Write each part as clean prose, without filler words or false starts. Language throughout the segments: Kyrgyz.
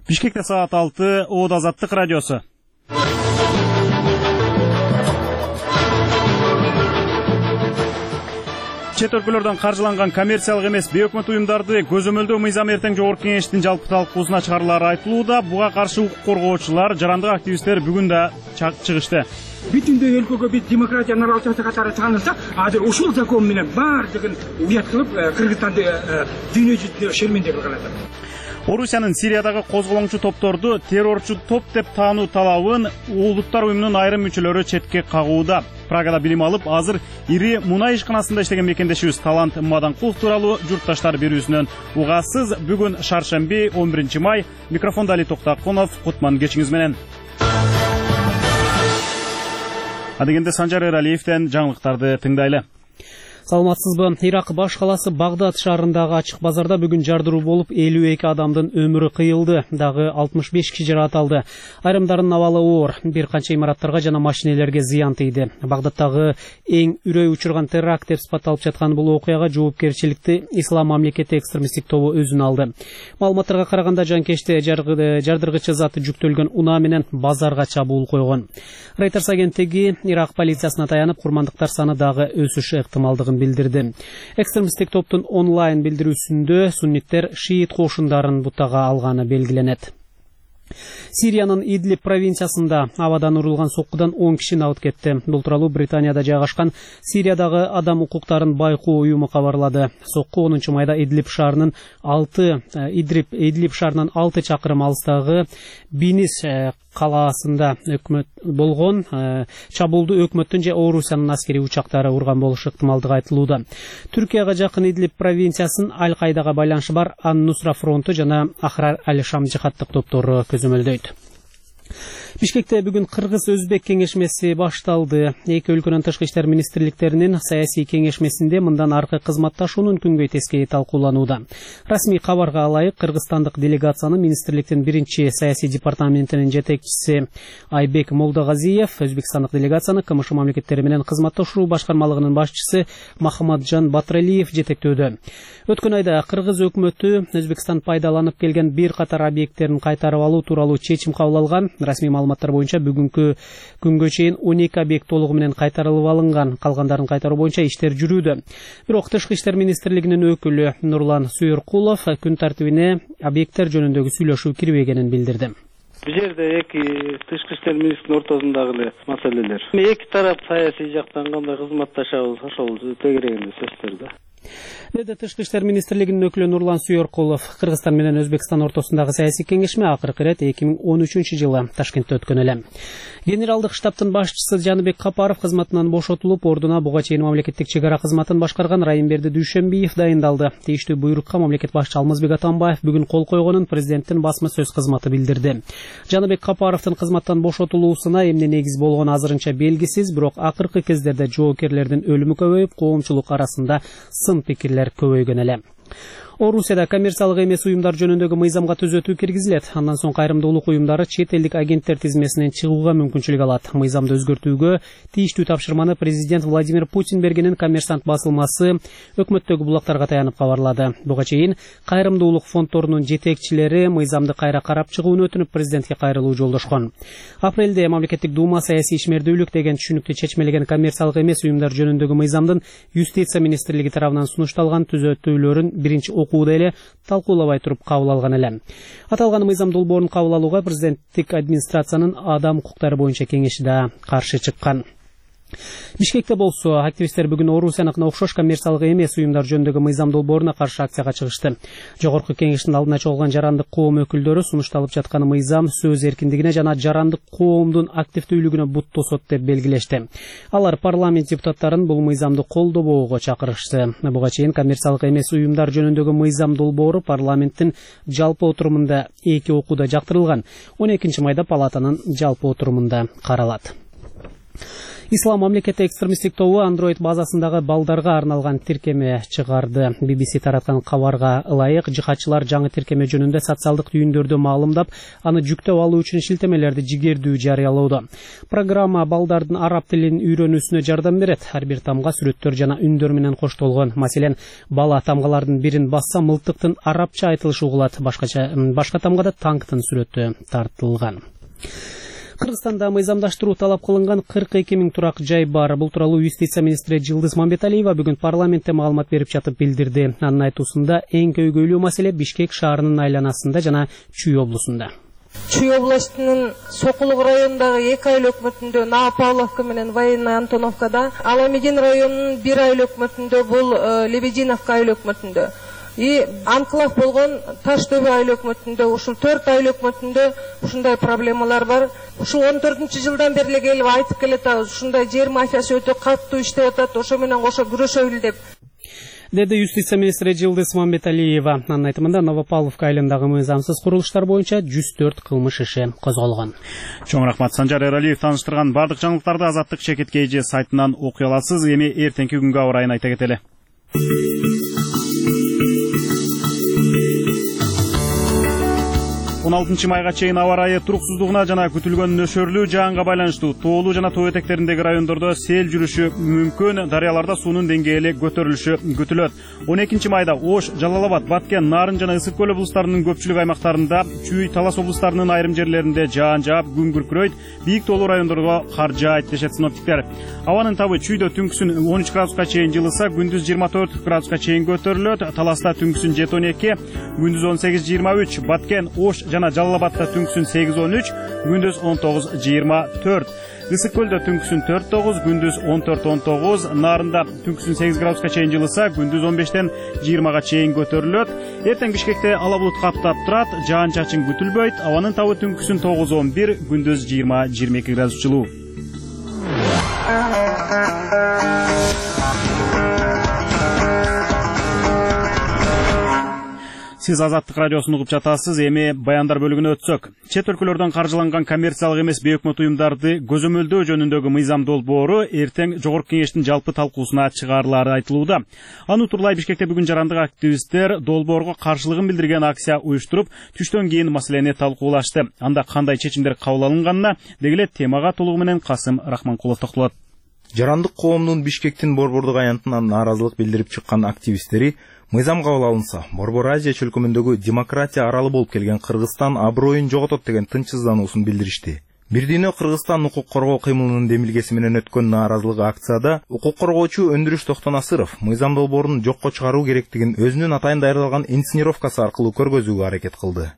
Бишкекте саат 6, Оод Азаттык радиосу. Чет өлкөлөрдөн каржыланган коммерциялык эмес бейөкмөт уюмдарды көзөмөлдөө мыйзам эртең жогорку кеңештин жалпы талкуусуна чыгарылары айтылууда. Буга каршы укук коргоочулар, жарандык активисттер бүгүн да чыгышты. Бүтүндө өлкөгө бир демократия наралчасы катары таанылса, азыр ушул закон менен баардыгын уят кылып, Кыргызстанды дүйнө жүзүндө шермендеп калат. Орусиянын Сириядагы козголоңчу топторду террорчу топ деп таануу талабын Улуттар уюмунун айрым мүчөлөрү четке кагууда. Прагада билим алып, азыр ири мунай ишканасында иштеген мекендешибиз Талант Маданкулов тууралуу журтташтар берүүсүнөн угасыз. Бүгүн шаршемби 11 май. Микрофонда Али Токтакунов. Кутман кечиңиз менен. Адегенде Санжар Эралиевден жаңылыктарды тыңдайлы. Саламатсызбы? Ирак баш каласы Багдад шаарындагы ачык базарда бүгүн жардыруу болуп 52 адамдын өмүрү кыйылды. Дагы 65 киши жаракат алды. Айрымдарынын абалы оор. Бир канча имараттарга жана машинелерге зыян тийди. Багдадтагы эң үрөй учурган теракт деп сыпатталып жаткан бул окуяга жоопкерчиликти Ислам мамлекети экстремисттик тобу өзүнө алды. Маалыматтарга караганда жанкечте жардыргычы заты жүктөлгөн унаа менен базарга чабуул койгон. Reuters агенттиги Ирак полициясына таянып, курмандыктар саны дагы өсүшү ыктымалдыгын билдирди. Экстремисттик топтун онлайн билдирүүсүндө сунниттер шиит кошундарын бутага алганы белгиленет. Сириянын Идлиб провинциясында абадан урулган соккудан 10 киши набыт кетти. Бул тууралуу Британияда жайгашкан Сириядагы адам укуктарын байкоо уюму кабарлады. Сокку 10 майда Идлиб шаарынан 6 чакырым алыстагы Бинис калаасында өкмөт болгон. Чабуулду өкмөттүн же Орусиянын аскери учактары урган болушу ыктымалдыгы айтылууда. Түркияга жакын Идлиб провинциясын Аль-Кайдага байланышы бар Ан-Нусра фронту жана Ахрар аль-Шам жихаттык топтору көзөмөлдөйт. Бишкекте бүгүн Кыргыз-Өзбек кеңешмеси башталды. Эки өлкөнүн тышкы иштер министрликтеринин саясий кеңешмесинде мындан аркы кызматташуунун күнгөй тескейи талкууланууда. Расмий кабарга ылайык, кыргызстандык делегацияны министрликтин биринчи саясий департаментинин жетекчиси Айбек Молдагазиев, өзбекстандык делегацияны КМШ мамлекеттери менен кызматташуу башкармалыгынын башчысы Махамаджан Батралиев жетектөөдө. Өткөн айда Кыргыз өкмөтү Өзбекстан пайдаланып келген бир катар объекттерин кайтарып алуу тууралуу чечим кабыл алган. Расмий маалыматтар боюнча бүгүнкү күнгө чейин 12 объект толугу менен кайтарылып алынган. Калгандарын кайтаруу боюнча иштер жүрүүдө. Бирок тышкы иштер министрлигинин өкүлү Нурлан Суйеркулов күн тартибине объекттер жөнүндөгү сүйлөшүү кирбегенин билдирди. Бул жерде эки тышкы иштер министринин ортосундагы эле маселелер. Эки тарап саясий жактан кандай кызматташабыз, ошол тегерегинде сөздөр да. Деди тышкы иштер министрлигинин өкүлү Нурлан Суйеркулов. Кыргызстан менен Өзбекстан ортосундагы саясий кеңешме акыркы ирет 2013 жылы Ташкентте өткөн эле. Генералдык штабтын башчысы Жаныбек Капаров кызматынан бошотулуп, ордуна буга чейин мамлекеттик чек ара кызматын башкарган Райымберди Дүйшөнбиев дайындалды. Тийиштүү буйрукка мамлекет башчы Алмазбек Атамбаев бүгүн кол койгонун президенттин басма сөз кызматы билдирди. Жаныбек Капаровдун кызматтан бошотулуусуна эмне негиз болгону азырынча белгисиз, бирок акыркы кездерде жоокерлердин өлүмү көбөйүп, коомчулук арасында сын пикирлер көбөйгөн эле. Орусияда коммерциялык эмес уюмдар жөнүндөгү мыйзамга түзөтүү киргизилет. Андан соң кайрымдуулук уюмдары чет элдик агенттер тизмесинен чыгууга мүмкүнчүлүк алат. Мыйзамды өзгөртүүгө тийиштүү тапшырманы президент Владимир Путин бергенин Коммерсант басылмасы өкмөттөгү булактарга таянып кабарлады. Буга чейин кайрымдуулук фонддорунун жетекчилери мыйзамды кайра карап чыгууну өтүнүп президентке кайрылуу жолдошкон. Апрелде мамлекеттик дума саясий ишмердүүлүк деген түшүнүктү чечмелеген коммерциялык эмес уюмдар жөнүндөгү мыйзамдын Юстиция министрлиги тарабынан сунушталган түзөтүүлөрүн биринчи окууда эле талкуулабай туруп кабыл алган эле. Аталган мыйзам долбоорун кабыл алууга президенттик администрациянын адам укуктары боюнча кеңеши да каршы чыккан. Бишкекте болсо активисттер бүгүн Орусияныкына окшош коммерциялык эмес уюмдар жөнүндөгү мыйзам долбооруна каршы акцияга чыгышты. Жогорку кеңештин алдына чогулган жарандык коом өкүлдөрү сунушталып жаткан мыйзам сөз эркиндигине жана жарандык коомдун активдүүлүгүнө бут тосот деп белгилешти. Алар парламент депутаттарын бул мыйзамды колдобоого чакырышты. Буга чейин коммерциялык эмес уюмдар жөнүндөгү мыйзам долбоору парламенттин жалпы отурумунда 2 окууда жактырылган. 12 майда палатанын жалпы отурумунда каралат. Ислам мамлекети экстремисттик тобу Android базасындагы балдарга арналган тиркеме чыгарды. BBC тараткан кабарга ылайык, жихадчылар жаңы тиркеме жөнүндө социалдык түйүндөрдү маалымдап, аны жүктөп алуу үчүн шилтемелерди жигердүү жарыялоодо. Программа балдардын араб тилин үйрөнүүсүнө жардам берет. Ар бир тамга сүрөттөр жана үндөр менен коштолгон. Маселен, бала тамгалардын бирин басса мылтыктын арабча айтылышы угулат, башка тамгада танктын сүрөтү тартылган. Кыргызстанда мыйзамдаштыруу талап кылынган 42 000 турак жай бар. Бул тууралуу юстиция министри Жылдыз Мамбеталиева бүгүн парламентте маалымат берип жатып билдирди. Анын айтуусунда эң көйгөйлүү маселе Бишкек шаарынын айланасында жана Чүй облусунда. Чүй областынын Сокулук районундагы 2 айлык өкмөтүндө Наа Павловка менен Военная Антоновкада, Аламедин районунун 1 айлык өкмөтүндө бул Лебединовка айлык өкмөтүндө. Анклав болгон Таш Төбө айлык өкмөтүндө, ушул 4 айлык өкмөтүндө ушундай проблемалар бар. Ушул 14-жылдан бери келип айтып келатабыз, ушундай жер мафиясы өтө катуу иштеп атат, ошо менен кошо күрөшөлү деп. Деди юстиция министри Жылдыз Мамбеталиева. Анын айтымында Новопавловка айылындагы мыйзамсыз курулуштар боюнча 104 кылмыш иши козголгон. Чоң рахмат. Санжар Эралиев таныштырган бардык жаңылыктарды Азаттык Чекит KG сайтынан окуй аласыз. Эми эртеңки күнгө аба ырайын айта кетели. 16 майга чейин аба ырайы туруксуздугуна жана күтүлгөн нөшөрлүү жаанга байланыштуу тоолуу жана тоо этектериндеги райондордо сел жүрүшү мүмкүн. Дарыяларда суунун деңгээли көтөрүлүшү күтүлөт. 12 майда Ош, Жалал-Абад, Баткен, Нарын жана Ысык көл облустарынын көпчүлүк аймактарында, Чүй, Талас облустарынын айрым жерлеринде жаан жаап, күн күркүрөйт. Бийик тоолуу райондорго кар жаайт дешет синоптиктер. Абанын табы Чүйдө түнкүсүн 13 градуска чейин жылыса, күндүз 24 градуска чейин көтөрүлөт. Таласта түнкүсүн 7-12, күндүз 18-23, Баткен, Ош жана Жалал-Абадта түнкүсүн 8-13, күндүз 19-24. Ысык көлдө түнкүсүн 4-9, күндүз 14-19, Нарында түнкүсүн 8 градуска чейин жылыса, күндүз 15-20 чейин көтөрүлөт. Эртең Бишкекте ала булут каптап турат, жаан чачын күтүлбөйт. Абанын табы түнкүсүн 9-11, күндүз 20-22 градус жылуу. Сиз Азаттык радиосун угуп жатасыз. Эми баяндар бөлүгүнө өтсөк. Чет өлкөлөрдөн каржыланган коммерциялык эмес бейөкмөт уюмдарды көзөмөлдөө жөнүндөгү мыйзам долбоору эртең Жогорку Кеңештин жалпы талкуусуна чыгарылары айтылууда. Аны турлай Бишкекте бүгүн жарандык активисттер долбоорго каршылыгын билдирген акция уюштуруп, түштөн кийин маселени талкуулашты. Анда кандай чечимдер кабыл алынганына деги эле темага толугу менен Касым Рахманкулов токтолот. Жарандык коомдун Бишкектин Борбордук аянтынан нааразылык билдирип чыккан активисттери мыйзам кабыл алынса, Борбор Азия чөлкөмүндөгү демократия аралы болуп келген Кыргызстан аброюн жоготот деген тынчсыздануусун билдиришти. Бир дүйнө Кыргызстан укук коргоо кыймылынын демилгеси менен өткөн нааразылык акцияда укук коргоочу Өндүрүш Токтонасыров мыйзам долбоорун жокко чыгаруу керектигин өзүнүн атайын даярдалган инсценировкасы аркылуу көргөзүүгө аракет кылды.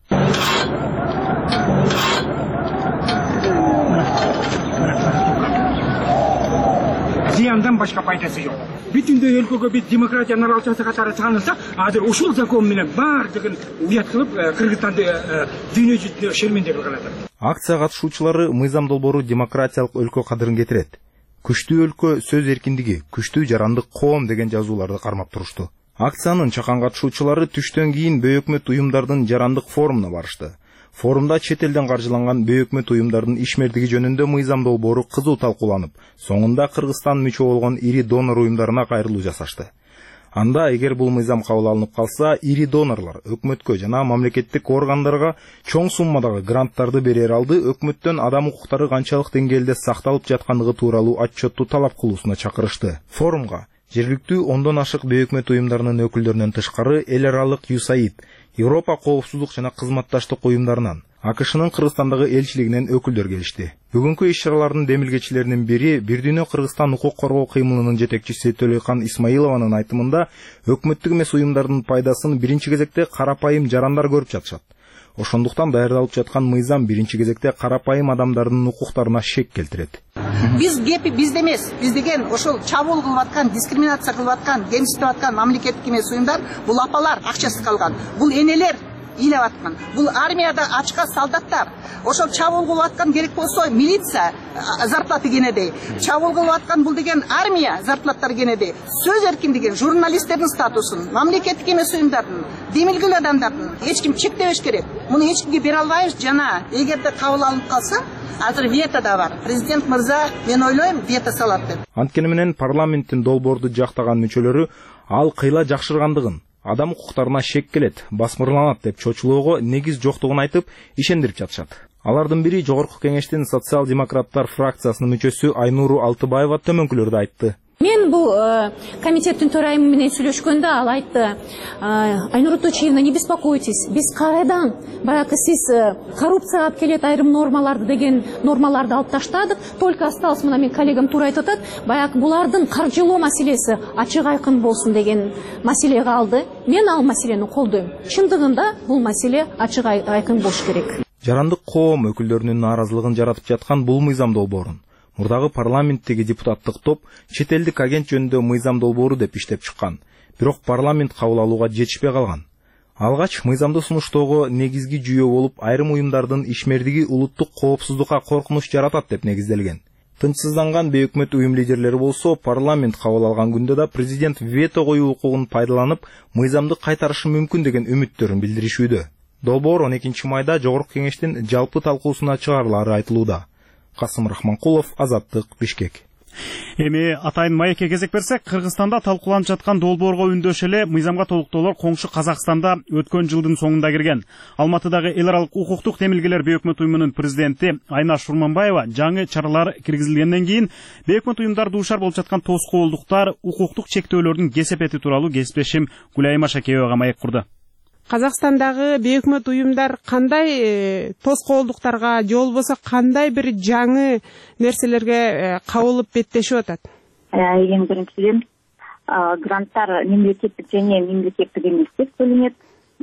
Зыяндан башка пайдасы жок. Бүтүндөй өлкөгө бир демократиянын аралчасы катары таанылса, азыр ушул закон менен бардыгын уят кылып, Кыргызстанды дүйнө жүзүндө шермендеп калат. Акция катышуучулары мыйзам долбоору демократиялык өлкө кадырын кетирет. Күчтүү өлкө, сөз эркиндиги, күчтүү жарандык коом деген жазууларды кармап турушту. Акциянын чакан катышуучулары түштөн кийин бейөкмөт уюмдардын жарандык форумуна барышты. Форумда чет элден каржыланган бейөкмөт уюмдардын ишмердиги жөнүндө мыйзам долбоору кызуу талкууланып, соңунда Кыргызстан мүчө болгон ири донор уюмдарына кайрылуу жасашты. Анда эгер бул мыйзам кабыл алынып калса, ири донорлор өкмөткө жана мамлекеттик органдарга чоң суммадагы гранттарды берер алды өкмөттөн адам укуктары канчалык деңгээлде сакталып жаткандыгы тууралуу отчетту талап кылуусуна чакырышты. Форумга жергиликтүү 10дон ашык бейөкмөт уюмдарынын өкүлдөрүнөн тышкары эл аралык USAID, Европа коопсуздук жана кызматташтык уюмдарынан, АКШнын Кыргызстандагы элчилигинен өкүлдөр келишти. Бүгүнкү иш-чаралардын демилгечилеринин бири Бир дүйнө Кыргызстан укук коргоо кыймылынын жетекчиси Төлөйкан Исмаилованын айтымында, өкмөттүк эмес уюмдардын пайдасын биринчи кезекте карапайым жарандар көрүп жатышат. Ошондуктан даярдалып жаткан мыйзам биринчи кезекте карапайым адамдардын укуктарына шек келтирет. Биз кепи бизде эмес, биз деген ошол чабуул кылып аткан, дискриминация кылып аткан, кемсинтип аткан мамлекеттик эмес уюмдар, бул апалар акчасы калган, бул энелер ийлеп аткан. Бул армияда ачка солдаттар. Ошол чабуул кылып аткан керек болсо милиция зарплаты кенедей. Чабуул кылып аткан бул деген армия зарплаттары кенедей. Сөз эркиндигин, журналисттердин статусун, мамлекеттик эмес уюмдардын, демилгил адамдардын эч ким чектебеш керек. Муну эч кимге бере албайбыз. Жана эгерде кабыл алынып калса, азыр вето да бар. Президент мырза, мен ойлойм, вето салат деп. Анткени менен парламенттин долбоорду жактаган мүчөлөрү ал кыйла жакшыргандыгын, адам укуктарына шек келет, басмырланат деп чочулоого негиз жоктугун айтып, ишендирип жатышат. Алардын бири Жогорку Кеңештин социал-демократтар фракциясынын мүчөсү Айнуру Алтыбаева төмөнкүлөрдү айтты. Мен бул комитеттин төрайымы менен сүйлөшкөндө ал айтты: Айнура Точиевна, не беспокойтесь, биз кайрадан баягы сиз коррупцияга алып келет айрым нормаларды деген нормаларды алып таштадык, только осталось, мына мен коллегам туура айтып атат, баягы булардын каржылоо маселеси ачык айкын болсун деген маселе калды. Мен ал маселени колдойм. Чындыгында бул маселе ачык айкын болуш керек. Жарандык коом өкүлдөрүнүн нааразылыгын жаратып жаткан бул мыйзам долбоорун мурдагы парламенттеги депутаттык топ чет элдик агент жөнүндө мыйзам долбоору деп иштеп чыккан. Бирок парламент кабыл алууга жетишпей калган. Алгач мыйзамды сунуштоого негизги жүйө болуп айрым уюмдардын ишмердиги улуттук коопсуздукка коркунуч жаратат деп негизделген. Тынчсызданган бейөкмөт уюм лидерлери болсо парламент кабыл алган күндө да президент вето коюу укугун пайдаланып мыйзамды кайтарышы мүмкүн деген үмүттөрүн билдиришүүдө. Долбоор 12 майда Жогорку Кеңештин жалпы талкуусуна чыгарылары айтылууда. Касым Рахманкулов, Азаттык, Бишкек. Эми атайын маекке кезек берсек, Кыргызстанда талкууланып жаткан долбоорго үндөш эле мыйзамга толуктоолор коңшу Казакстанда өткөн жылдын соңунда кирген. Алматыдагы эл аралык укуктук демилгелер бейөкмөт уюмунун президенти Айнаш Шурманбаева жаңы чаралар киргизилгенден кийин бейөкмөт уюмдар дуушар болуп жаткан тоскоолдуктар, укуктук чектөөлөрдүн кесепети тууралуу кесиптешим Гүлайым Ашакеевага маек курду. Казакстандагы бейөкмөт уюмдар кандай тоскоолдуктарга же болбосо кандай бир жаңы нерселерге кабылып беттешип атат? Эң биринчиден гранттар мемлекеттик және мемлекеттик эмес деп бөлүнөт.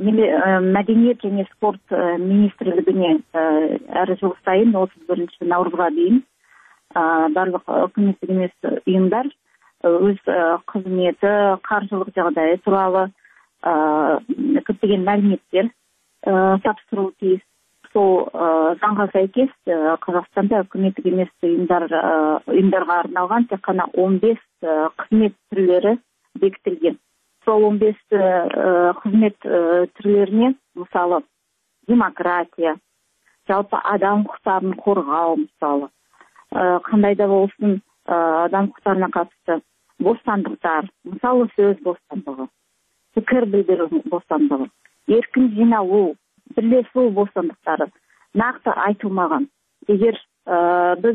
Мәдениет және спорт министрлигине ар жыл сайын 31 наурызга чейин барлык өкмөттүк эмес уюмдар өз кызмети, каржылык жагдайы тууралуу көптөгөн маалыметтер тапшыруу тийиз. Сол заңга сайкес Казакстанда өкмөттүк эмес уюмдарга арналган тек гана 15 кызмет түрлөрү бекитилген. Сол 15 кызмет түрлөрүнө мисалы демократия, жалпы адам укуктарын коргоо, мисалы кандай да болсун адам укуктарына катысты бостандыктар, мисалы сөз бостандыгы, пикир билдирүү бостандыгы, эркин жиналуу, бирлешүү бостандыктары накты айтылмаган. Эгер биз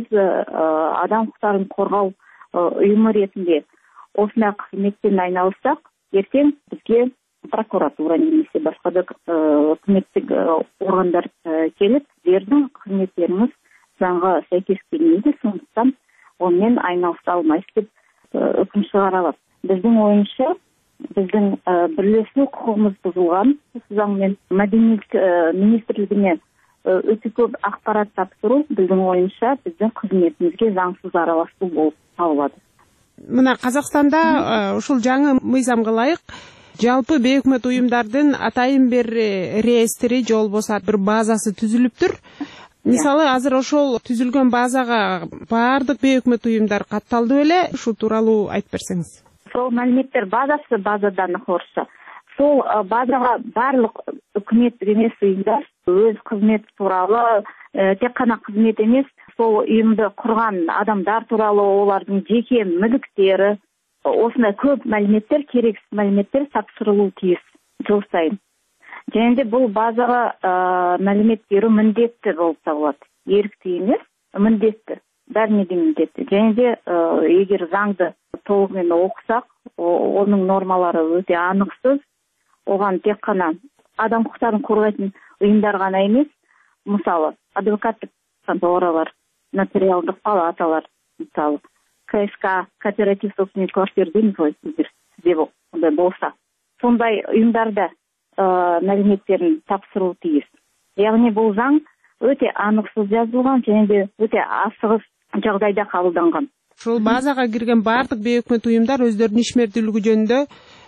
адам укуктарын коргоо уюму ретинде осундай кызметтен айналыссак, эртең бизге прокуратура немесе башка да өкмөттүк органдар келип, сиздердин кызметтериңиз заңга сайкес келмейди, сондуктан онун айналыша алмайсыз деп өкүм чыгара алат. Биздин оюнча биздин бирлешүү укугубуз бузулган. Заң менен Мәдениет министрлигине өтө көп акпарат тапшыруу биздин оюнча биздин кызметибизге заңсыз аралашуу болуп табылат. Мына Казакстанда ушул жаңы мыйзамга ылайык жалпы бейөкмөт уюмдардын атайын бир реестри же болбосо бир базасы түзүлүптүр. Мисалы азыр ошол түзүлгөн базага баардык бейөкмөт уюмдар катталды беле? Ушул тууралуу айтып берсеңиз. Сол маалыметтер базасы базада находится. Сол базага барлык өкмөттүк эмес уюмдар өз кызмети тууралуу тек гана кызмет эмес, сол уюмду курган адамдар тууралуу, олардын жеке мүлүктери, осундай көп маалыметтер, керексиз маалыметтер тапшырылуу тийиз жыл сайын. Және де бул базага маалымет берүү міндетті болуп табылат. Эрктүү эмес, міндетті. Бәріне де міндетті. Және де эгер заңды толук менен окусак, онун нормалары өтө аныксыз. Оган тек гана адам укуктарын коргойтун уюмдар гана эмес, мисалы адвокаттык конторалар, нотариалдык палаталар, мисалы КСК, кооператив собственник квартир деймиз ғой, сизде ондай болса, сондай уюмдарда маалиметтерин тапшыруу тийиз. Яғни бул заң өтө аныксыз жазылган және де өтө асыгыс жагдайда кабылданган. Ушул базага кирген баардык бейөкмөт уюмдар өздөрүнүн ишмердүүлүгү жөнүндө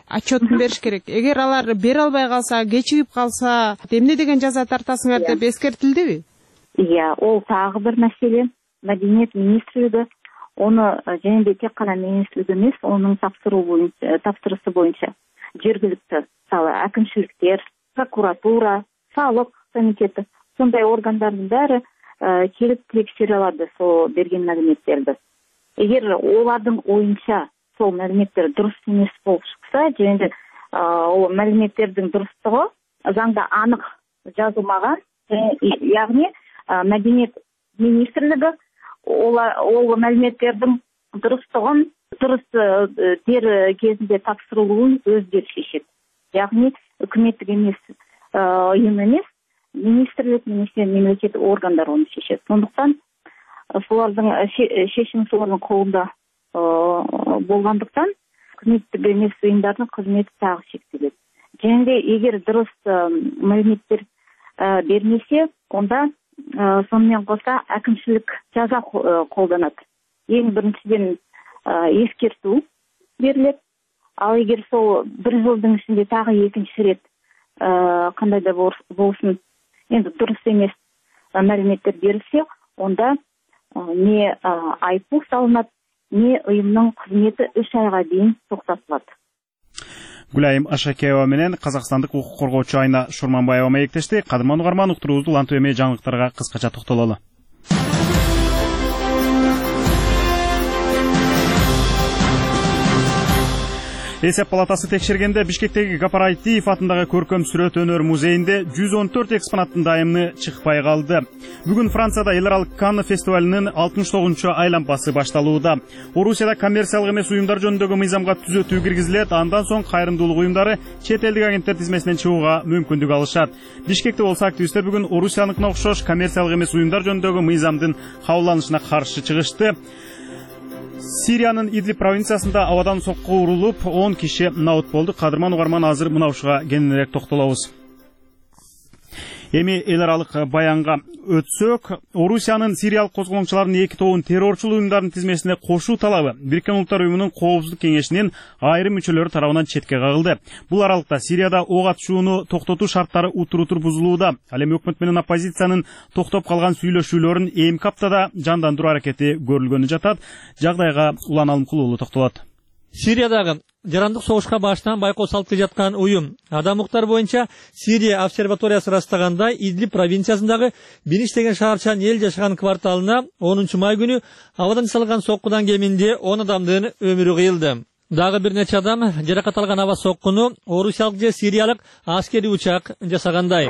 отчетун бериш керек. Эгер алар бере албай калса, кечигип калса, эмне деген жаза тартасыңар деп эскертилдиби? Ол тагы бир маселе. Мәдениет министрлиги оны және де тек қана министрлік емес, оның тапсырысы бойынша жергілікті, мысалы әкімшіліктер, прокуратура, салық комитеті, сондай органдардың бәрі келіп тексере алады сол берген мәліметтерді. Егер олардың ойынша сол мәліметтер дұрыс емес болып шықса, және де ол мәліметтердің дұрыстығы заңда анық жазылмаған, яғни мәдениет министрлігі ол мәліметтердің дұрыстығын дұрыс дер кезінде тапсырылуын өздері шешеді. Яғни үкіметтік емес ұйым емес, министрлік немесе мемлекеттік органдар оны шешеді. Сондықтан солардың шешімі солардың қолында болғандықтан үкіметтік емес ұйымдардың қызметі тағы шектеледі. Және де егер дұрыс мәліметтер бермесе, онда сонымен қоса әкімшілік жаза қолданады. Ең біріншіден ескерту беріледі. Ал егер сол бір жылдың ішінде тағы екінші рет қандай да болсын, енді дұрыс емес мәліметтер берілсе, онда не айыппұл салынады, не ұйымның қызметі 3 айға дейін тоқтатылады. Гүлайым Ашакеева менен Қазақстандық құқық қорғаучу Айна Шорманбаева маектешти. Кадырман угарман, уктуруубузду улантып эми жаңылыктарга кыскача токтололу. Эсеп палатасы текшергенде Бишкектеги Гапар Айтиев атындагы көркөм сүрөт өнөр музейинде 114 экспонаттын дайымы чыкпай калды. Бүгүн Францияда эл аралык Канн фестивалынын 69-чу айлампасы башталууда. Орусияда коммерциялык эмес уюмдар жөнүндөгү мыйзамга түзөтүү киргизилет, андан соң кайрымдуулук уюмдары чет элдик агенттер тизмесинен чыгууга мүмкүндүк алышат. Бишкекте болсо активисттер бүгүн Орусияныкына окшош коммерциялык эмес уюмдар жөнүндөгү мыйзамдын кабылданышына каршы чыгышты. Сириянын Идлиб провинциясында абадан сокку урулуп 10 киши наут болду. Кадырман угарман азыр мына ушуга кененирээк токтолобуз. Эми эл аралык баянга өтсөк, Орусиянын сириялык козголоңчулардын 2 тобун террорчулук уюмдардын тизмесине кошуу талабы Бириккен Улуттар уюмунун Коопсуздук кеңешинин айрым мүчөлөрү тарабынан четке кагылды. Бул аралыкта Сирияда ок атышууну токтотуу шарттары утур-утур бузулууда. Ал эми өкмөт менен оппозициянын токтоп калган сүйлөшүүлөрүн эмки аптада жандандыруу аракети көрүлгөнү жатат. Жагдайга Улан Алымкулуулу токтолот. Сириядагы жарандык согушка башынан байкоо салып келе жаткан уюм адам укуктары боюнча Сирия обсерваториясы ырастагандай Идлиб провинциясындагы Биниш деген шаарчан эл жашаган кварталына 10-май күнү абадан жасалган соккудан кеминде 10 адамдын өмүрү кыйылды. Дагы бир нече адам жаракат алган аба соккуну орусиялык же сириялык аскери учак жасагандай.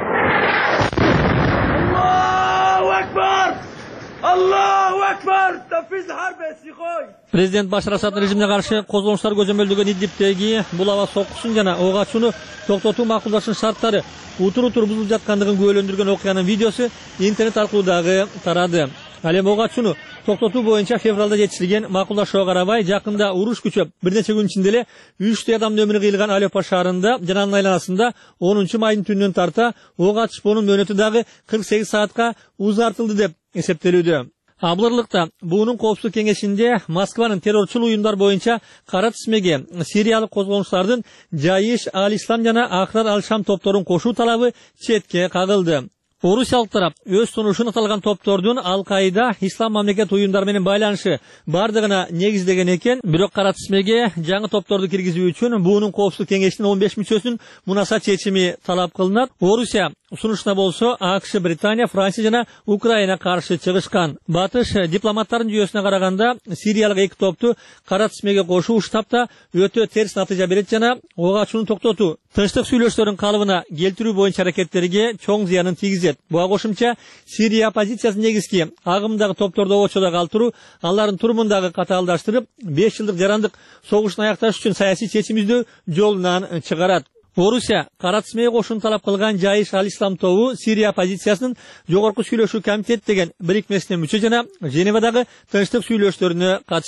Allahu Akbar! Tafiz harbe sikoy! Президент Башар Асад режимине каршы козголоңчулар көзөмөлдөгөн Идлибтеги бул аба соккусун жана ок атышууну токтотуу макулдашуу шарттары утур-утур бузулуп жаткандыгын күбөлөндүргөн окуянын видеосу интернет аркылуу дагы тарады. Ал эми ок атышууну токтотуу боюнча февралда жетишилген макулдашууга карабай жакында уруш күчөп бир нече күн ичинде 3 адамдын өмүрү кыйылган Алеппо шаарында жана анын айланасында 10-майдын түнүнөн тарта ок атышуунун мөөнөтү дагы 48 саатка узартылды деп эсептелүүдө. Абылырлыкта буунун коопсуздук кеңешинде Москванын террорчулук уюмдар боюнча кара тизмеге сириялык козголоңчулардын Жаиш Ал-Ислам жана Ахрар Ал-Шам топторун кошуу талабы четке кагылды. Орусиялык тарап өз сунушун аталган топтордун Ал-Каида ислам мамлекет уюмдары менен байланышы бардыгына негиздеген экен, бирок кара тизмеге жаңы топторду киргизүү үчүн буунун коопсуздук кеңешинин 15 мүчөсүнүн мунаса чечими талап кылынат. Орусия сунушуна болсо АКШ, Британия, Франция жана Украина каршы чыгышкан. Батыш дипломаттардын жүйөсүнө караганда сириялык 2 топту кара тизмеге кошуу штабта өтө терс натыйжа берет жана ок атышууну токтотуу, тынчтык сүйлөшүүлөрүн калыбына келтирүү боюнча аракеттерге чоң зыянын тийгизет. Буга кошумча Сирия оппозициясынын негизги агымдагы топторду очодо калтыруу, алардын турумундагы катаалдаштырып, 5 жылдык жарандык согуштун аякташ үчүн саясий чечим издөө жолунан чыгарат. Орусия кара тизмеге кошууну талап кылган Жаиш Ал-Ислам тобу Сирия оппозициясынын жогорку сүйлөшүү комитет деген бирикмесине мүчө жана Женевадагы тынчтык сүйлөшүүлөрүнө катышкан.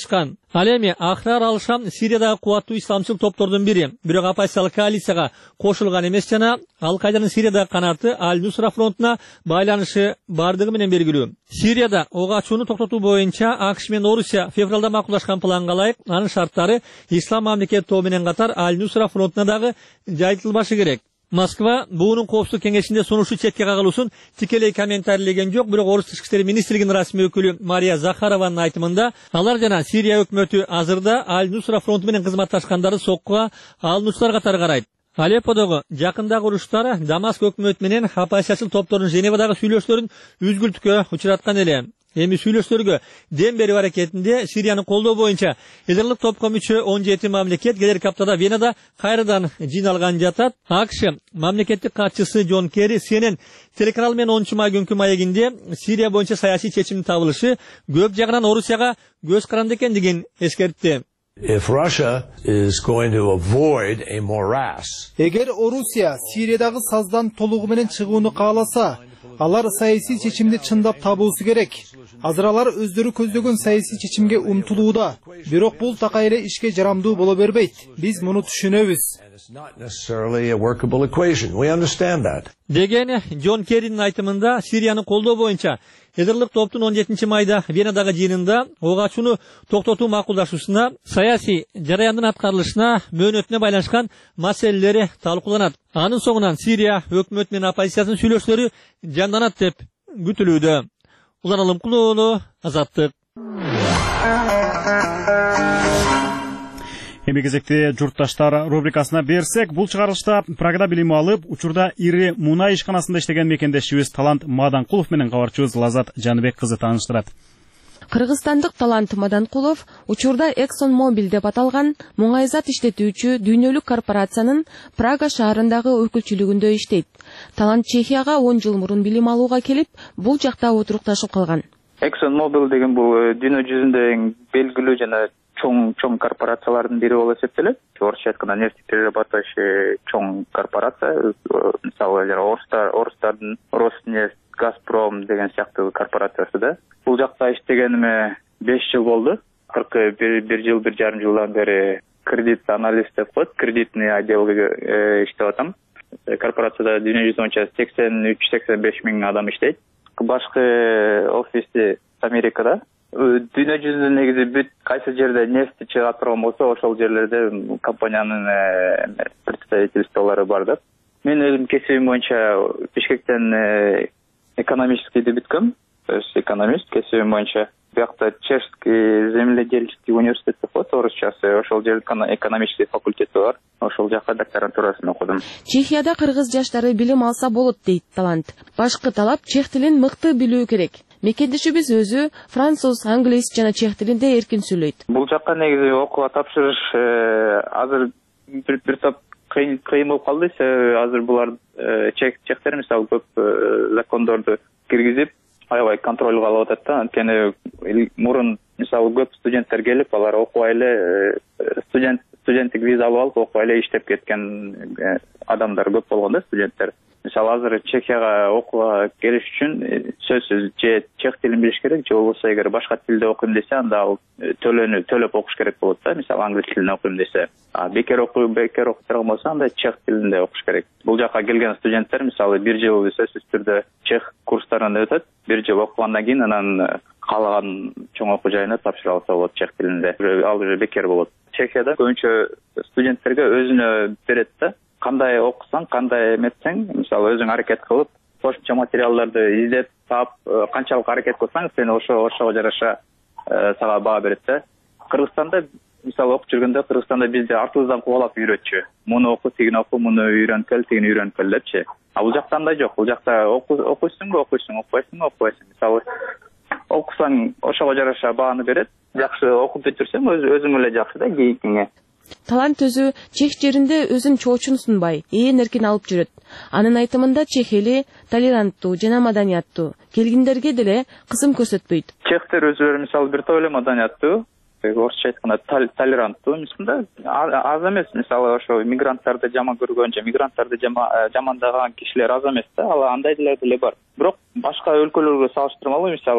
Ал эми Ахрар алышам Сириядагы кубаттуу исламчыл топтордун бири, бирок оппозициялык коалицияга кошулган эмес жана Ал-Кайданын Сириядагы канаты Аль-Нусра фронтуна байланышы бардыгы менен белгилүү. Сирияда ок ачууну токтотуу боюнча АКШ менен Орусия февралда макулдашкан планга ылайык анын шарттары Ислам мамлекети тобу менен катар Аль-Нусра фронтуна дагы жайылтылбашы керек. Москва буунун коопсуздук кеңешинде сунушу четке кагылуусун тикелей комментарийлеген жок, бирок Орус тышкы иштер министрлигинин расмий өкүлү Мария Захарованын айтымында алар жана Сирия өкмөтү азырда Аль-Нусра фронту менен кызматташкандарды соккуга алынуучулар катары карайт. Алепподогу жакындагы уруштар Дамаск өкмөтү менен оппозициячыл топтордун Женевадагы сүйлөшүүлөрүн үзгүлтүккө учураткан эле. Эми сүйлөшүүлөргө дем берүү аракетинде Сирияны колдоо боюнча эдерлик топко мүчө 17 мамлекет келерки аптада Венада кайрадан жыйналган жатат. АКШ мамлекеттик катчысы Джон Керри CNN телеканалы менен 10 май күнкү маегинде Сирия боюнча саясий чечимдин табылышы көп жагынан Орусияга көз каранды экендигин эскертти. Эгер Орусия Сириядагы саздан толугу менен чыгууну кааласа, алар саясий чечимди чындап табуусу керек. Азыр алар өздөрү көздөгөн саясий чечимге умтулууда, бирок бул такай эле ишке жарамдуу боло бербейт. Биз муну түшүнөбүз. Деген Джон Керринин айтымында Сирияны колдоо боюнча эдерлик топтун 17 майда Венадагы жыйынында ок ачууну токтотуу макулдашуусуна, саясий жараяндын аткарылышына, мөөнөтүнө байланышкан маселелери талкууланат. Анын соңунан Сирия өкмөтү менен оппозициянын сүйлөшүүлөрү жанданат деп күтүлүүдө. Улан Алымкулуу, Азаттык. Эми кезекте журтташтар рубрикасына берсек, бул чыгарылышта Прагада билим алып, учурда ири мунай ишканасында иштеген мекендешибиз Талант Маданкулов менен кабарчыбыз Лазат Жаныбек кызы тааныштырат. Кыргызстандык Талант Маданкулов учурда Exxon Mobil деп аталган муңайзат иштетүүчү дүйнөлүк корпорациянын Прага шаарындагы өкүлчүлүгүндө иштейт. Талант Чехияга 10 жыл мурун билим алууга келип, бул жакта отурукташып калган. Exxon Mobil деген бул дүйнө жүзүндө эң белгилүү жана чоң корпорациялардын бири болуп эсептелет. Орусча айтканда нефтеперерабатывающий чоң корпорация. Мисалы орустардын Роснефть, Газпром деген сыяктуу корпорациясы да. Бул жакта иштегениме 5 жыл болду. 41 жыл, 1,5 жылдан бери кредит аналист деп коет, кредитный отделге иштеп атам. Корпорацияда дүйнө жүзү боюнча 83-85 миң адам иштейт. Башкы офиси Америкада. Дүйнө жүзүндө негизи бүт кайсы жерде нефть чыгат турган болсо, ошол жерлерде компаниянын представительстволору бар да. Мен өзүм кесибим боюнча Бишкектен экономическийди бүткөм. Экономист кесибим боюнча. Биякта Чешский земледельческий университет деп коет, орусчасы. Ошол жерде экономический факультети бар. Ошол жакка докторантурасын окудум. Чехияда кыргыз жаштары билим алса болот дейт Талант. Башкы талап чех тилин мыкты билүү керек. Мекендешибиз өзү француз, англис жана чех тилинде эркин сүйлөйт. Бул жакка негизи окууга тапшырыш азыр бир топ кыйын болуп калды. Азыр булар чехтер мисалы көп закондорду киргизип, аябай контролго алып атат да. Анткени мурун мисалы көп студенттер келип, алар окубай эле студенттик виза алып алып, окубай эле иштеп кеткен адамдар көп болгон да, студенттер. Мисалы азыр Чехияга окууга келиш үчүн сөзсүз же чех тилин билиш керек, же болбосо эгер башка тилде окуйм десе, анда ал төлөп окуш керек болот да. Мисалы англис тилинде окуйм десе, бекер окуй турган болсо, анда чех тилинде окуш керек. Бул жака келген студенттер мисалы 1 жыл сөзсүз түрдө чех курстарынан өтөт. 1 жыл окугандан кийин анан каалаган чоң окуу жайына тапшыра алса болот чех тилинде. Ал уже бекер болот. Чехияда көбүнчө студенттерге өзүнө берет да. Кандай окусаң, кандай эметсең, мисалы өзүң аракет кылып, кошумча материалдарды издеп таап, канчалык аракет кылсаң, сени ошого жараша сага баа берет да. Кыргызстанда мисалы окуп жүргөндө, Кыргызстанда бизди артыбыздан кубалап үйрөтчү. Муну оку, тигини оку, муну үйрөнүп кел, тигини үйрөнүп кел депчи. Бул жакта андай жок. Бул жакта окуйсуңбу, окубайсың. Мисалы окусаң, ошого жараша бааны берет. Жакшы окуп бүтүрсөң, өзүң эле жакшы да кийинкиңе. Талант өзү чех жеринде өзүн чоочун сунбай, эркин алып жүрөт. Анын айтымында чех эли толеранттуу жана маданияттуу, келгиндерге деле кысым көрсөтпөйт. Чехтер өзүлөрү мисалы бир топ эле маданияттуу, орусча айтканда толеранттуу, мисалы аз эмес. Мисалы ошо мигранттарды жаман көргөн же мигранттарды жамандаган кишилер аз эмес да, ал андай деле бар. Бирок башка өлкөлөргө салыштырмалуу, мисалы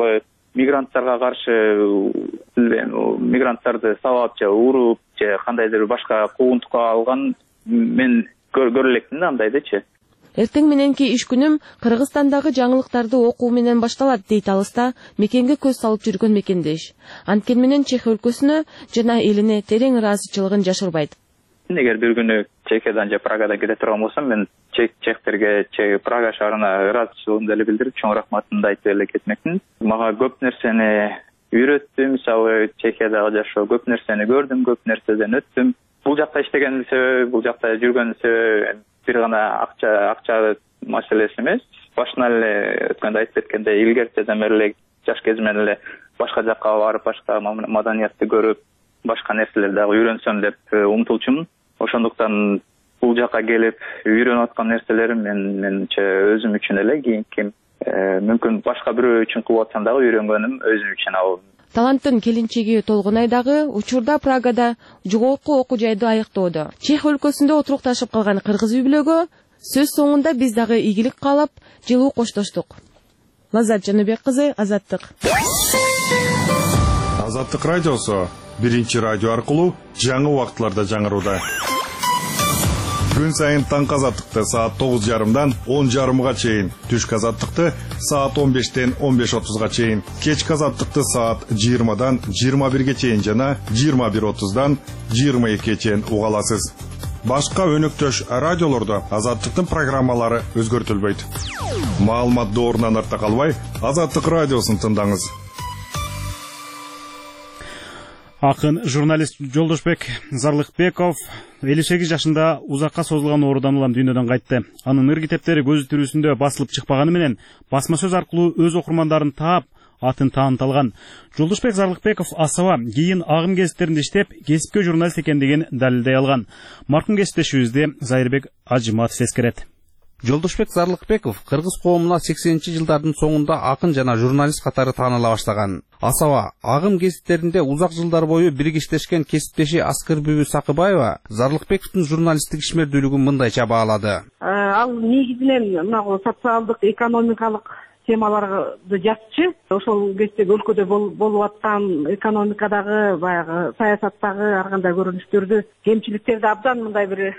мигранттарга каршы мигранттарды сабап же уруп же кандайдыр башка куугунтукка алган мен көрө элекмин да андайдычы. Эртең мененки иш күнүм Кыргызстандагы жаңылыктарды окуу менен башталат дейт алыста мекенге көз салып жүргөн мекендеш. Анткени менен Чех өлкөсүнө жана элине терең ыраазычылыгын жашырбайт. Эгер бир күнү Чехиядан же Прагадан кете турган болсом, мен чехтерге, Прага шаарына ыраазычылыгымды эле билдирип, чоң рахматымды айтып эле кетмекмин. Мага көп нерсени үйрөттү, мисалы Чехиядагы жашоо, көп нерсени көрдүм, көп нерседен өттүм. Бул жакта иштеген себеби, бул жакта жүргөн себеби бир гана акча маселеси эмес. Башынан эле өткөндө айтып кеткендей, илгертеден бери эле жаш кезимден эле башка жакка барып, башка маданиятты көрүп, башка нерселерди дагы үйрөнсөм деп умтулчумун. Ошондуктан бул жака келип үйрөнүп аткан нерселерим менче өзүм үчүн эле, кийинки мүмкүн башка бирөө үчүн кылып атсам дагы үйрөнгөнүм өзүм үчүн ал. Таланттын келинчеги Толгунай дагы учурда Прагада жогорку окуу жайды аяктоодо. Чех өлкөсүндө отурукташып калган кыргыз үй бүлөгө сөз соңунда биз дагы ийгилик каалап, жылуу коштоштук. Лаззат Жаныбек кызы, Азаттык. Азаттык радиосу биринчи радио аркылуу жаңы убакытларда жаңырууда. Күн сайын таңкы азаттыкты саат 9:30-дан 10:30-га чейин, түшкү азаттыкты саат 15-тен 15:30-га чейин, кечки азаттыкты саат 20-дан 21-ге чейин жана 21:30-дан 22-ге чейин уга аласыз. Башка өнөктөш радиолордо азаттыктын программалары өзгөртүлбөйт. Маалымат доорунан артта калбай, Азаттык радиосун тыңдаңыз. Акын журналист Жолдошбек Зарлыкбеков 58 жашында узакка созулган оорудан улам дүйнөдөн кайтты. Анын ыр китептери көз тирүүсүндө басылып чыкпаганы менен басма сөз аркылуу өз окурмандарын таап, атын тааныталган. Жолдошбек Зарлыкбеков асаба кийин агым гезиттеринде иштеп, кесипкөй журналист экендигин далилдей алган. Маркум кесиптешибизди Зайырбек Ажиматов эскерет. Жолдошбек Зарлыкбеков кыргыз коомуна 80-жылдардын соңунда акын жана журналист катары тааныла баштаган. Асаба агым гезиттеринде узак жылдар бою биргиштешкен кесиптеши Аскырбүбү Сакыбаева Зарлыкбековдун журналисттик ишмердүүлүгүн мындайча баалады. Ал негизинен мына социалдык, экономикалык темаларды жазчы. Ошол кезде өлкөдө болуп аткан экономикадагы, баягы саясаттагы ар кандай көрүнүштөрдү, кемчиликтерди абдан мындай бир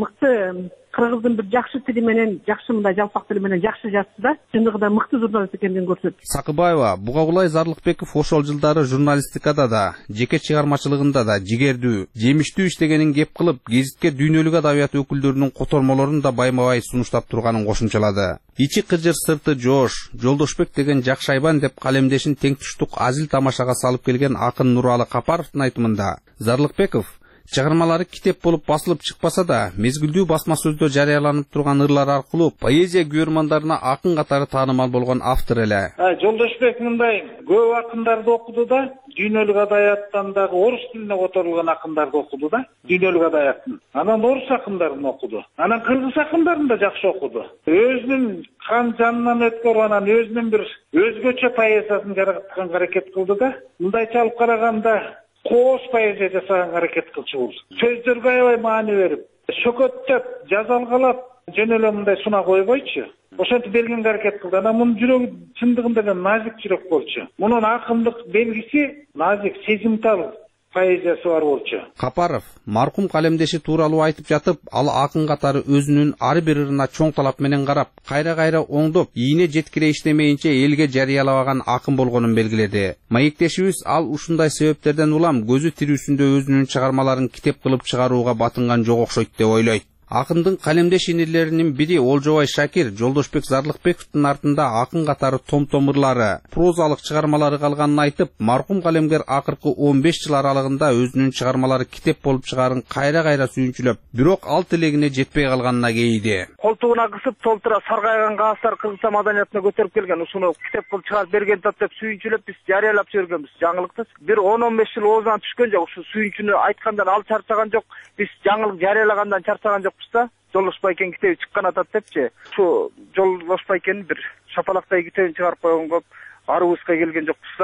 мыкты кыргыздын бир жакшы тили менен, жакшы мындай жалпак тили менен жакшы жазды да, чындыгында мыкты журналист экендигин көрсөттү. Сакыбаева буга улай Зарлыкбеков ошол жылдары журналистикада да, жеке чыгармачылыгында да жигердүү, жемиштүү иштегенин кеп кылып, гезитке дүйнөлүк адабият өкүлдөрүнүн котормолорун да байма-бай сунуштап турганын кошумчалады. Ичи кыжыр, сырты жоош, Жолдошбек деген жакшайбан деп калемдешин тең туштук азил тамашага салып келген акын Нуралы Капаровдун айтымында, Зарлыкбеков чыгармалары китеп болуп басылып чыкпаса да, мезгилдүү басма сөздө жарыяланып турган ырлар аркылуу поэзия күйөрмандарына акын катары таанымал болгон автор эле. Жолдошбек мындай көп акындарды окуду да, дүйнөлүк адабияттан дагы орус тилине которулган акындарды окуду да, дүйнөлүк адабияттын. Анан орус акындарын окуду. Анан кыргыз акындарын да жакшы окуду. Өзүнүн кан жанынан өткөрүп, анан өзүнүн бир өзгөчө поэзиясын жаратканга аракет кылды да. Мындайча алып караганда кооз поэзия жасаганга аракет кылчу бул. Сөздөргө аябай маани берип, шөкөттөп, жазалгалап, жөн эле мындай сунаа койбойчу. Ошентип бергенге аракет кылды. Анан мунун жүрөгү чындыгында эле назик жүрөк болчу. Мунун акындык белгиси назик, сезимтал поэзиясы бар болчу. Капаров маркум калемдеши тууралуу айтып жатып, ал акын катары өзүнүн ар бир ырына чоң талап менен карап, кайра-кайра оңдоп, ийине жеткире иштемейинче элге жарыялабаган акын болгонун белгиледи. Маектешибиз ал ушундай себептерден улам көзү тирүүсүндө өзүнүн чыгармаларын китеп кылып чыгарууга батынган жок окшойт деп ойлойт. Акындын калемдеш инилеринин бири Олжобай Шакир Жолдошбек Зарлыкбековдун артында акын катары том-томурлары, прозалык чыгармалары калганын айтып, маркум калемгер акыркы 15 жыл аралыгында өзүнүн чыгармалары китеп болуп чыгарын кайра-кайра сүйүнчүлөп, бирок ал тилегине жетпей калганына кейиди. Колтугуна кысып толтура саргайган кагаздар Кыргызстан маданиятына көтөрүп келген, ушуну китеп кылып чыгарып берген деп сүйүнчүлөп биз жарыялап жибергенбиз. Жаңылыкты бир 10-15 жыл оозунан түшкөн жок, ушу сүйүнчүнү айткандан ал чарчаган жок, биз жаңылык жарыялагандан чарчаган жок. Жолдошбайкен китеби чыккан атат депчи. Ушу Жолдошбайкенин бир шапалактай китебин чыгарып койгон көп арыбызга келген жокпуз да.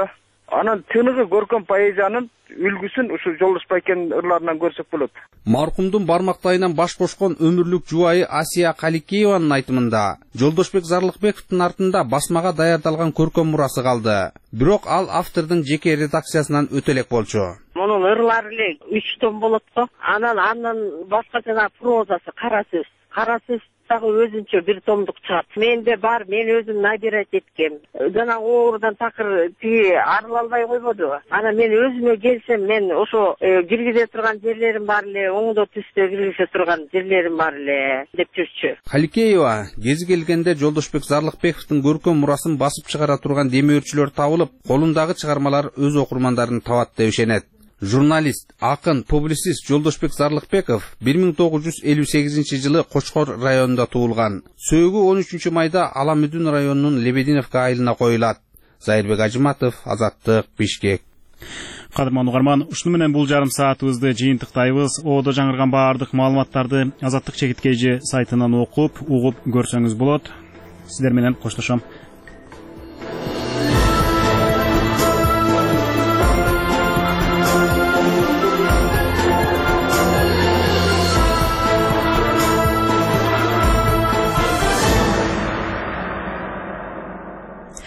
Анан тыныгы көркөм поэзиянын үлгүсүн ушу Жолдош Байкенин ырларынан көрсөк болот. Маркумдун бармактайынан баш кошкон өмүрлүк жубайы Асия Каликееванын айтымында Жолдошбек Зарлыкбековдун артында басмага даярдалган көркөм мурасы калды. Бирок ал автордун жеке редакциясынан өтө элек болчу. Мунун ырлары эле 3 том болот го. Анан башка жана прозасы, кара сөз дагы өзүнчө бир томдук чыгат. Менде бар, мен өзүм набирать эткем. Жана оордан такыр тиги арыла албай койбоду. Анан мен өзүмө келсем, мен ошо киргизе турган жерлерим бар эле, оңдо түстө киргизе турган жерлерим бар эле деп жүрчү. Каликеева кези келгенде Жолдошбек Зарлыкбековдун көркөм мурасын басып чыгара турган демөөрчүлөр табылып, колундагы чыгармалар өз окурмандарын табат деп ишенет. Журналист, акын, публицист Жолдошбек Зарлыкбеков 1958 жылы Кочкор районунда туулган. Сөөгү 13 майда Аламүдүн районунун Лебединовка айылына коюлат. Зайырбек Ажыматов, Азаттык, Бишкек. Кадырман угарман, ушуну менен бул жарым саатыбызды жыйынтыктайбыз. Оодо жаңырган баардык маалыматтарды Азаттык чекиткейи сайтынан окуп, угуп көрсөңүз болот. Сиздер менен коштошом.